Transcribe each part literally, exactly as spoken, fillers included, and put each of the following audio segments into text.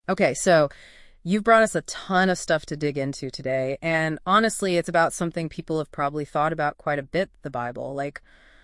Okay, so you've brought us a ton of stuff to dig into today, and honestly, it's about something people have probably thought about quite a bit, the Bible. Like,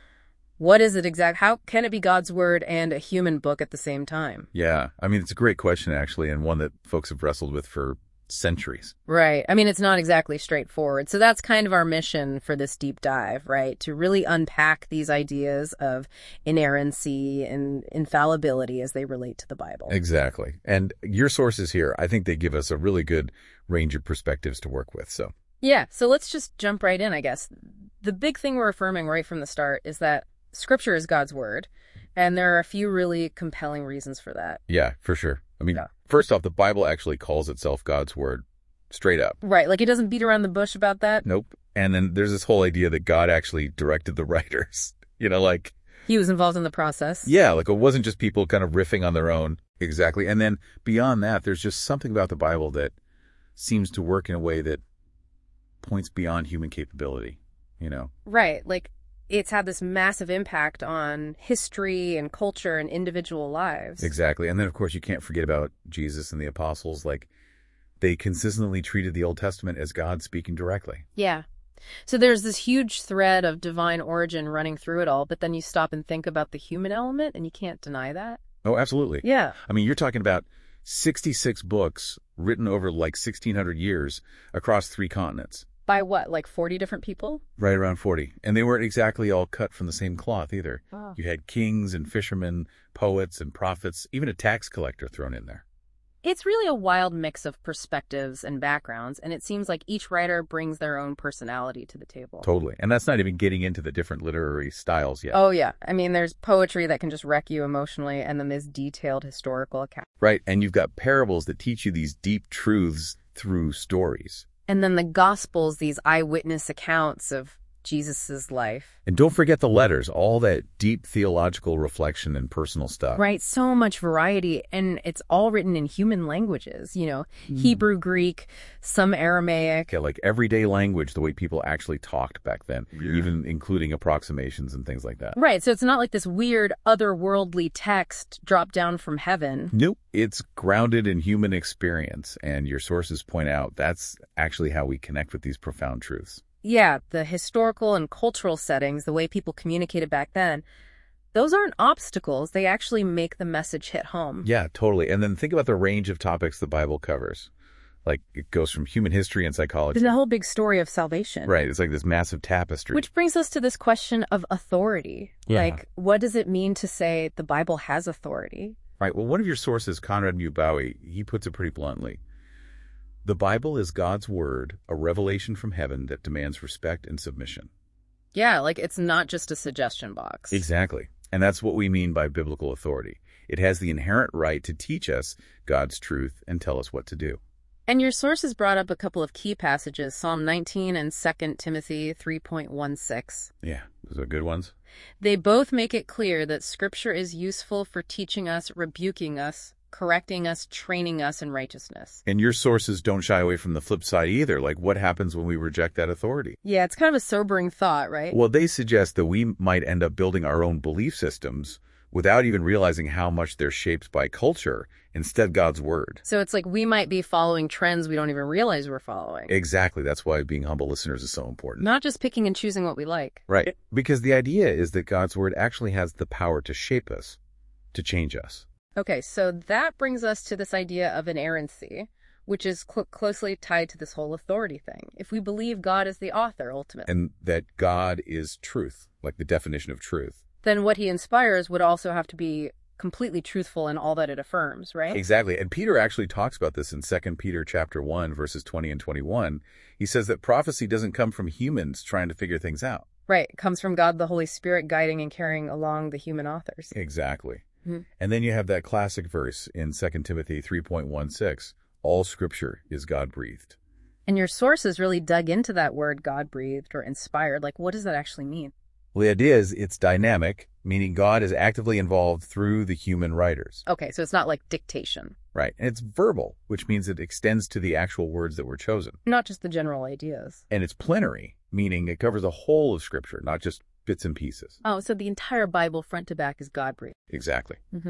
what is it exact? How can it be God's word and a human book at the same time? Yeah, I mean, it's a great question, actually, and one that folks have wrestled with for centuries. Right. I mean, it's not exactly straightforward. So that's kind of our mission for this deep dive, right? To really unpack these ideas of inerrancy and infallibility as they relate to the Bible. Exactly. And your sources here, I think they give us a really good range of perspectives to work with. So yeah, so let's just jump right in, I guess. The big thing we're affirming right from the start is that Scripture is God's word, and there are a few really compelling reasons for that. Yeah, for sure. I mean, Yeah. First off, the Bible actually calls itself God's word straight up. Right, like it doesn't beat around the bush about that. Nope. And then there's this whole idea that God actually directed the writers. You know, like... He was involved in the process. Yeah, like it wasn't just people kind of riffing on their own. Exactly. And then beyond that, there's just something about the Bible that seems to work in a way that points beyond human capability, you know? Right, like it's had this massive impact on history and culture and individual lives. Exactly. And then, of course, you can't forget about Jesus and the apostles. Like, they consistently treated the Old Testament as God speaking directly. Yeah. So there's this huge thread of divine origin running through it all, but then you stop and think about the human element, and you can't deny that. Oh, absolutely. Yeah. I mean, you're talking about sixty-six books written over like sixteen hundred years across three continents. By what, like forty different people? Right around forty. And they weren't exactly all cut from the same cloth either. Oh. You had kings and fishermen, poets and prophets, even a tax collector thrown in there. It's really a wild mix of perspectives and backgrounds, and it seems like each writer brings their own personality to the table. Totally. And that's not even getting into the different literary styles yet. Oh, yeah. I mean, there's poetry that can just wreck you emotionally, and then there's detailed historical accounts. Right. And you've got parables that teach you these deep truths through stories. And then the Gospels, these eyewitness accounts of Jesus's life. And don't forget the letters, all that deep theological reflection and personal stuff. Right, so much variety, and it's all written in human languages, you know, mm. Hebrew, Greek, some Aramaic. Yeah, like everyday language, the way people actually talked back then, yeah. Even including approximations and things like that. Right, so it's not like this weird otherworldly text dropped down from heaven. Nope, it's grounded in human experience, and your sources point out that's actually how we connect with these profound truths. Yeah, the historical and cultural settings, the way people communicated back then, those aren't obstacles. They actually make the message hit home. Yeah, totally. And then think about the range of topics the Bible covers. Like, it goes from human history and psychology. There's a whole big story of salvation. Right. It's like this massive tapestry. Which brings us to this question of authority. Yeah. Like, what does it mean to say the Bible has authority? Right. Well, one of your sources, Conrad Mewbowy, he puts it pretty bluntly. The Bible is God's word, a revelation from heaven that demands respect and submission. Yeah, like it's not just a suggestion box. Exactly. And that's what we mean by biblical authority. It has the inherent right to teach us God's truth and tell us what to do. And your sources brought up a couple of key passages, Psalm nineteen and Second Timothy three point one six. Yeah, those are good ones. They both make it clear that Scripture is useful for teaching us, rebuking us, correcting us, training us in righteousness. And your sources don't shy away from the flip side either. Like, what happens when we reject that authority? Yeah, it's kind of a sobering thought, right? Well, they suggest that we might end up building our own belief systems without even realizing how much they're shaped by culture, instead God's word. So it's like we might be following trends we don't even realize we're following. Exactly. That's why being humble listeners is so important. Not just picking and choosing what we like. Right. Because the idea is that God's word actually has the power to shape us, to change us. Okay, so that brings us to this idea of inerrancy, which is cl- closely tied to this whole authority thing. If we believe God is the author, ultimately. And that God is truth, like the definition of truth. Then what he inspires would also have to be completely truthful in all that it affirms, right? Exactly. And Peter actually talks about this in Second Peter chapter one, verses twenty and twenty-one. He says that prophecy doesn't come from humans trying to figure things out. Right. It comes from God, the Holy Spirit, guiding and carrying along the human authors. Exactly. Mm-hmm. And then you have that classic verse in Second Timothy three point one six. All scripture is God-breathed. And your sources really dug into that word God-breathed or inspired. Like, what does that actually mean? Well, the idea is it's dynamic, meaning God is actively involved through the human writers. Okay, so it's not like dictation. Right. And it's verbal, which means it extends to the actual words that were chosen. Not just the general ideas. And it's plenary, meaning it covers the whole of Scripture, not just bits and pieces. Oh, so the entire Bible front to back is God-breathed. Exactly. Mm-hmm.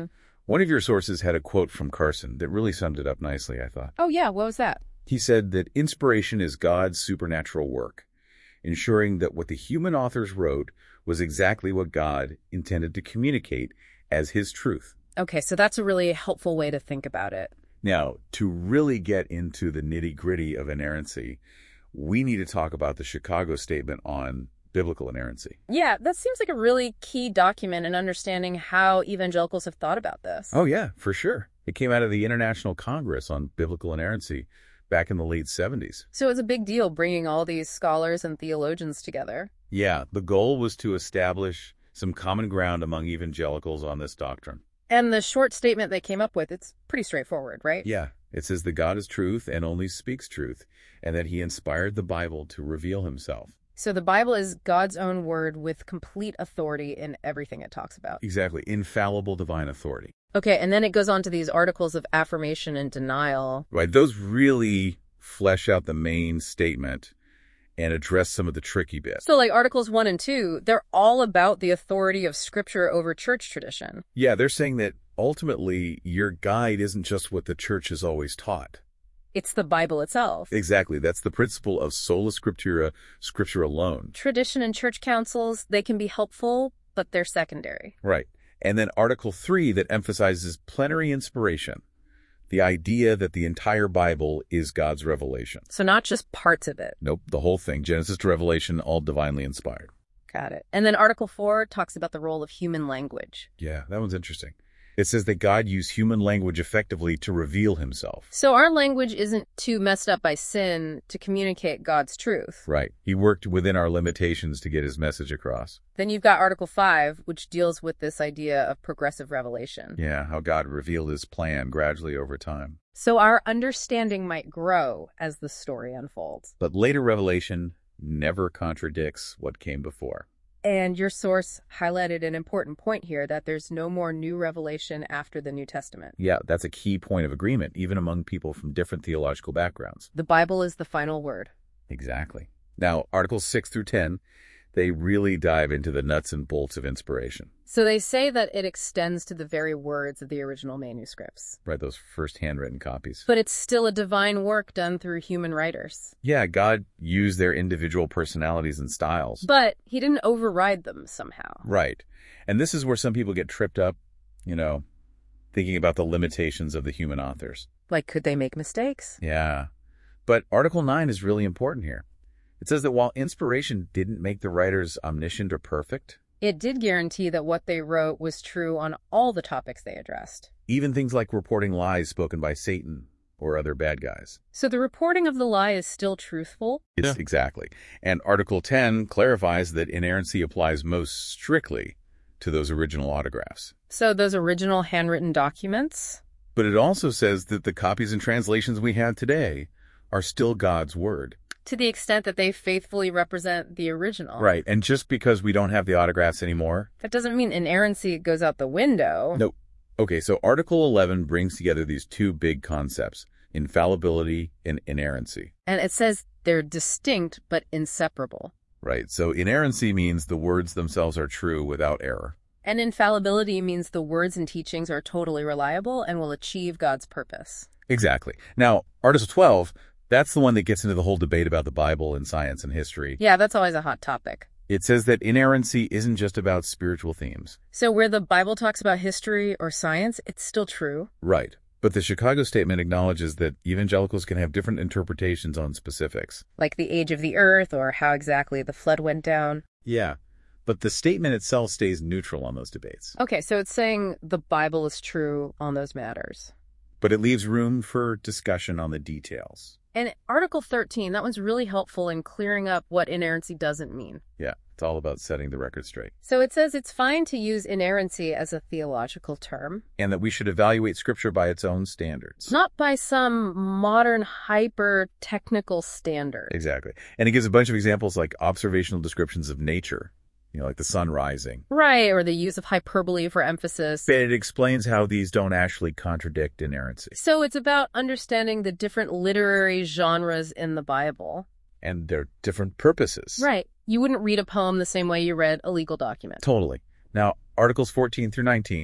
One of your sources had a quote from Carson that really summed it up nicely, I thought. Oh, yeah. What was that? He said that inspiration is God's supernatural work, ensuring that what the human authors wrote was exactly what God intended to communicate as his truth. Okay, so that's a really helpful way to think about it. Now, to really get into the nitty-gritty of inerrancy, we need to talk about the Chicago Statement on biblical inerrancy. Yeah, that seems like a really key document in understanding how evangelicals have thought about this. Oh, yeah, for sure. It came out of the International Congress on Biblical Inerrancy back in the late seventies. So it's a big deal bringing all these scholars and theologians together. Yeah, the goal was to establish some common ground among evangelicals on this doctrine. And the short statement they came up with, it's pretty straightforward, right? Yeah, it says that God is truth and only speaks truth, and that he inspired the Bible to reveal himself. So the Bible is God's own word with complete authority in everything it talks about. Exactly, infallible divine authority. Okay, and then it goes on to these articles of affirmation and denial. Right, those really flesh out the main statement and address some of the tricky bits. So like Articles one and two, they're all about the authority of Scripture over church tradition. Yeah, they're saying that ultimately your guide isn't just what the church has always taught. It's the Bible itself. Exactly. That's the principle of sola scriptura, scripture alone. Tradition and church councils, they can be helpful, but they're secondary. Right. And then Article three that emphasizes plenary inspiration, the idea that the entire Bible is God's revelation. So not just parts of it. Nope, the whole thing. Genesis to Revelation, all divinely inspired. Got it. And then Article four talks about the role of human language. Yeah, that one's interesting. It says that God used human language effectively to reveal himself. So our language isn't too messed up by sin to communicate God's truth. Right. He worked within our limitations to get his message across. Then you've got Article five, which deals with this idea of progressive revelation. Yeah, how God revealed his plan gradually over time. So our understanding might grow as the story unfolds. But later revelation never contradicts what came before. And your source highlighted an important point here, that there's no more new revelation after the New Testament. Yeah, that's a key point of agreement, even among people from different theological backgrounds. The Bible is the final word. Exactly. Now, Articles six through ten, they really dive into the nuts and bolts of inspiration. So they say that it extends to the very words of the original manuscripts. Right, those first handwritten copies. But it's still a divine work done through human writers. Yeah, God used their individual personalities and styles. But he didn't override them somehow. Right. And this is where some people get tripped up, you know, thinking about the limitations of the human authors. Like, could they make mistakes? Yeah. But Article nine is really important here. It says that while inspiration didn't make the writers omniscient or perfect, it did guarantee that what they wrote was true on all the topics they addressed. Even things like reporting lies spoken by Satan or other bad guys. So the reporting of the lie is still truthful? It's, yeah. Exactly. And Article ten clarifies that inerrancy applies most strictly to those original autographs. So those original handwritten documents? But it also says that the copies and translations we have today are still God's word. To the extent that they faithfully represent the original. Right. And just because we don't have the autographs anymore, that doesn't mean inerrancy goes out the window. Nope. Okay, so Article eleven brings together these two big concepts, infallibility and inerrancy. And it says they're distinct but inseparable. Right. So inerrancy means the words themselves are true without error. And infallibility means the words and teachings are totally reliable and will achieve God's purpose. Exactly. Now, Article twelve, that's the one that gets into the whole debate about the Bible and science and history. Yeah, that's always a hot topic. It says that inerrancy isn't just about spiritual themes. So where the Bible talks about history or science, it's still true. Right. But the Chicago Statement acknowledges that evangelicals can have different interpretations on specifics. Like the age of the earth or how exactly the flood went down. Yeah. But the statement itself stays neutral on those debates. Okay, so it's saying the Bible is true on those matters. But it leaves room for discussion on the details. And Article thirteen, that one's really helpful in clearing up what inerrancy doesn't mean. Yeah, it's all about setting the record straight. So it says it's fine to use inerrancy as a theological term. And that we should evaluate Scripture by its own standards. Not by some modern hyper-technical standard. Exactly. And it gives a bunch of examples like observational descriptions of nature. You know, like the sun rising. Right, or the use of hyperbole for emphasis. But it explains how these don't actually contradict inerrancy. So it's about understanding the different literary genres in the Bible. And their different purposes. Right. You wouldn't read a poem the same way you read a legal document. Totally. Now, Articles fourteen through nineteen,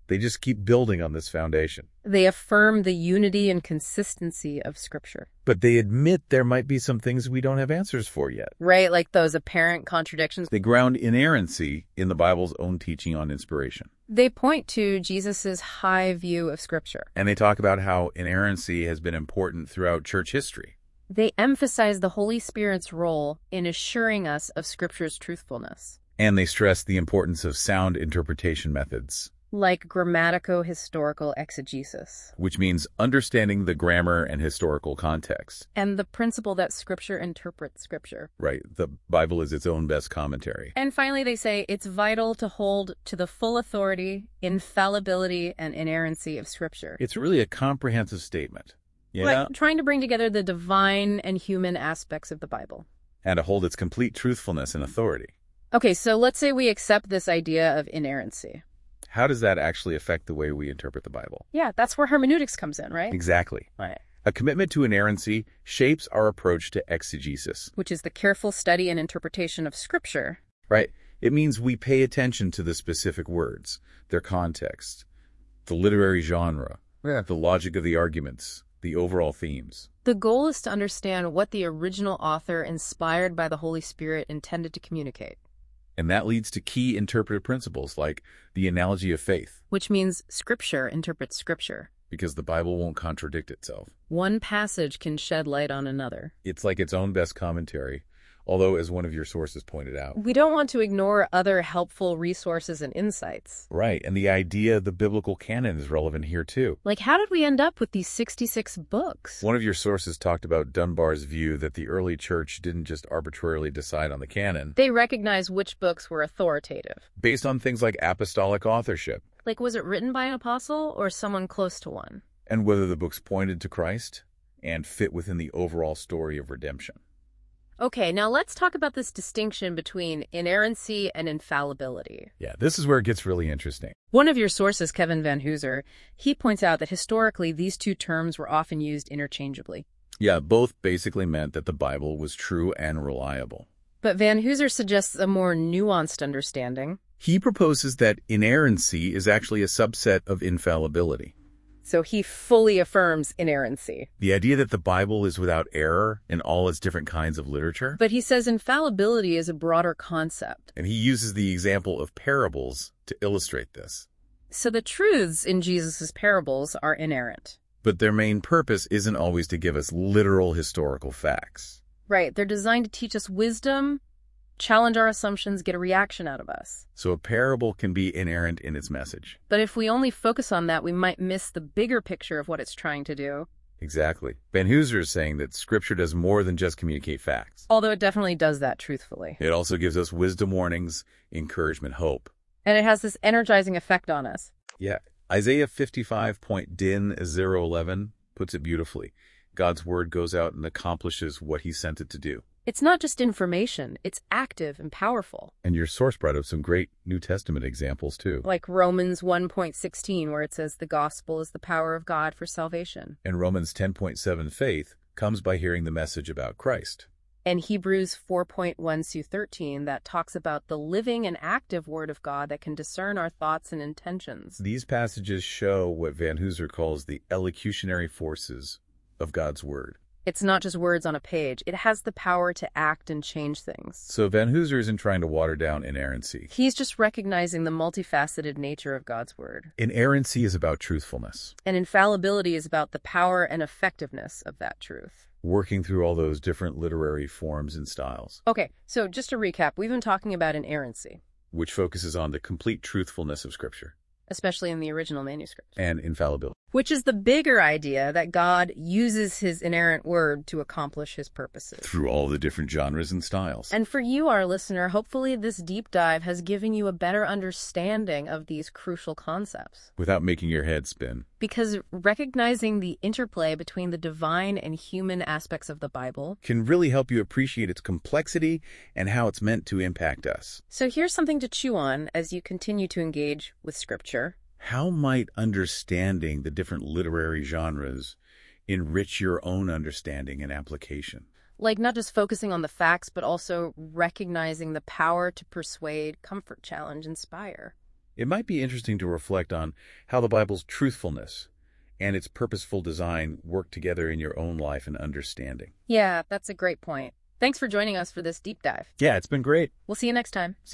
They just keep building on this foundation. They affirm the unity and consistency of Scripture. But they admit there might be some things we don't have answers for yet. Right, like those apparent contradictions. They ground inerrancy in the Bible's own teaching on inspiration. They point to Jesus' high view of Scripture. And they talk about how inerrancy has been important throughout church history. They emphasize the Holy Spirit's role in assuring us of Scripture's truthfulness. And they stress the importance of sound interpretation methods. Like grammatico-historical exegesis. Which means understanding the grammar and historical context. And the principle that Scripture interprets Scripture. Right. The Bible is its own best commentary. And finally, they say it's vital to hold to the full authority, infallibility, and inerrancy of Scripture. It's really a comprehensive statement. Yeah. Like trying to bring together the divine and human aspects of the Bible. And to hold its complete truthfulness and authority. Okay, so let's say we accept this idea of inerrancy. How does that actually affect the way we interpret the Bible? Yeah, that's where hermeneutics comes in, right? Exactly. Right. A commitment to inerrancy shapes our approach to exegesis. Which is the careful study and interpretation of Scripture. Right. It means we pay attention to the specific words, their context, the literary genre, yeah. the logic of the arguments, the overall themes. The goal is to understand what the original author, inspired by the Holy Spirit, intended to communicate. And that leads to key interpretive principles like the analogy of faith. Which means Scripture interprets Scripture. Because the Bible won't contradict itself. One passage can shed light on another. It's like its own best commentary, although, as one of your sources pointed out, we don't want to ignore other helpful resources and insights. Right, and the idea of the biblical canon is relevant here too. Like, how did we end up with these sixty-six books? One of your sources talked about Dunbar's view that the early church didn't just arbitrarily decide on the canon. They recognized which books were authoritative. Based on things like apostolic authorship. Like, was it written by an apostle or someone close to one? And whether the books pointed to Christ and fit within the overall story of redemption. Okay, now let's talk about this distinction between inerrancy and infallibility. Yeah, this is where it gets really interesting. One of your sources, Kevin Van Hooser, he points out that historically these two terms were often used interchangeably. Yeah, both basically meant that the Bible was true and reliable. But Van Hooser suggests a more nuanced understanding. He proposes that inerrancy is actually a subset of infallibility. So he fully affirms inerrancy. The idea that the Bible is without error in all its different kinds of literature. But he says infallibility is a broader concept. And he uses the example of parables to illustrate this. So the truths in Jesus' parables are inerrant. But their main purpose isn't always to give us literal historical facts. Right. They're designed to teach us wisdom, challenge our assumptions, get a reaction out of us. So a parable can be inerrant in its message. But if we only focus on that, we might miss the bigger picture of what it's trying to do. Exactly. Van Hooser is saying that Scripture does more than just communicate facts. Although it definitely does that truthfully. It also gives us wisdom warnings, encouragement, hope. And it has this energizing effect on us. Yeah. Isaiah fifty-five point din zero eleven puts it beautifully. God's word goes out and accomplishes what he sent it to do. It's not just information, it's active and powerful. And your source brought up some great New Testament examples, too. Like Romans one point sixteen, where it says the gospel is the power of God for salvation. And Romans ten point seven, faith comes by hearing the message about Christ. And Hebrews four point one through thirteen, that talks about the living and active word of God that can discern our thoughts and intentions. These passages show what Van Hooser calls the elocutionary forces of God's word. It's not just words on a page. It has the power to act and change things. So Van Hooser isn't trying to water down inerrancy. He's just recognizing the multifaceted nature of God's word. Inerrancy is about truthfulness. And infallibility is about the power and effectiveness of that truth. Working through all those different literary forms and styles. Okay, so just to recap, we've been talking about inerrancy. Which focuses on the complete truthfulness of Scripture. Especially in the original manuscript. And infallibility. Which is the bigger idea that God uses his inerrant word to accomplish his purposes. Through all the different genres and styles. And for you, our listener, hopefully this deep dive has given you a better understanding of these crucial concepts. Without making your head spin. Because recognizing the interplay between the divine and human aspects of the Bible can really help you appreciate its complexity and how it's meant to impact us. So here's something to chew on as you continue to engage with Scripture. How might understanding the different literary genres enrich your own understanding and application? Like not just focusing on the facts, but also recognizing the power to persuade, comfort, challenge, inspire. It might be interesting to reflect on how the Bible's truthfulness and its purposeful design work together in your own life and understanding. Yeah, that's a great point. Thanks for joining us for this deep dive. Yeah, it's been great. We'll see you next time.